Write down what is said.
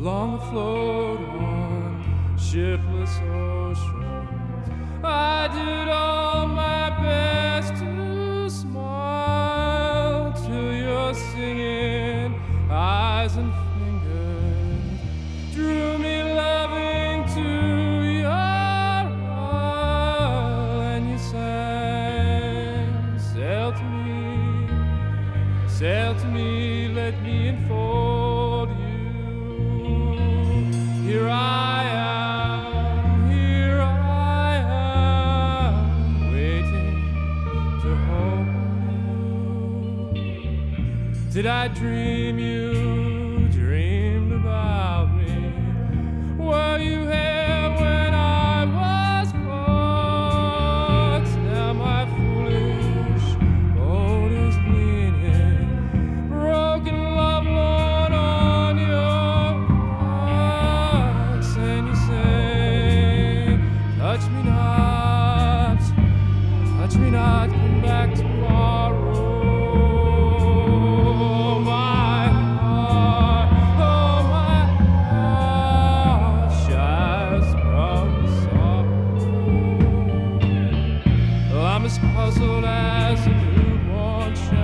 long afloat on shipless oceans. I did all my best to smile till your singing eyes and fingers drew me loving to your isle, and you sang, sail to me, let me enfold you. Here I am, waiting to hold you. Did I dream you dreamed about me? Were you here when I was caught? Now my foolish boat is leaning, broken love lorn on your rocks, and you say, touch me not, come back tomorrow. My heart shies from sorrow. I'm as puzzled as a newborn child.